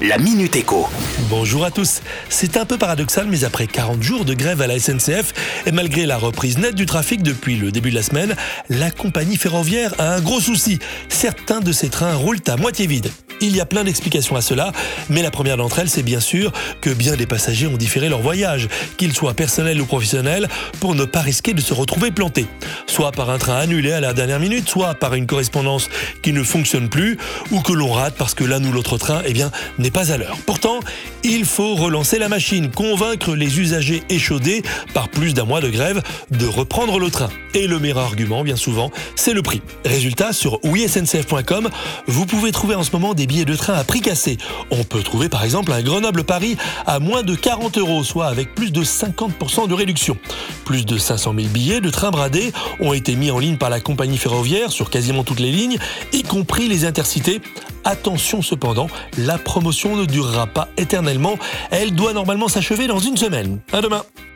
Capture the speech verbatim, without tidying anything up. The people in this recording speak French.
la Minute Éco. Bonjour à tous. C'est un peu paradoxal, mais après quarante jours de grève à la S N C F, et malgré la reprise nette du trafic depuis le début de la semaine, la compagnie ferroviaire a un gros souci. Certains de ses trains roulent à moitié vides. Il y a plein d'explications à cela, mais la première d'entre elles, c'est bien sûr que bien des passagers ont différé leur voyage, qu'ils soient personnels ou professionnels, pour ne pas risquer de se retrouver plantés. Soit par un train annulé à la dernière minute, soit par une correspondance qui ne fonctionne plus, ou que l'on rate parce que l'un ou l'autre train eh bien, n'est pas à l'heure. Pourtant, il faut relancer la machine, convaincre les usagers échaudés par plus d'un mois de grève de reprendre le train. Et le meilleur argument, bien souvent, c'est le prix. Résultat, sur oui S N C F point com, vous pouvez trouver en ce moment des billets de train à prix cassé. On peut trouver par exemple un Grenoble-Paris à moins de quarante euros, soit avec plus de cinquante pour cent de réduction. Plus de cinq cent mille billets de train bradés ont été mis en ligne par la compagnie ferroviaire sur quasiment toutes les lignes, y compris les intercités. Attention cependant, la promotion ne durera pas éternellement. Elle doit normalement s'achever dans une semaine. À demain.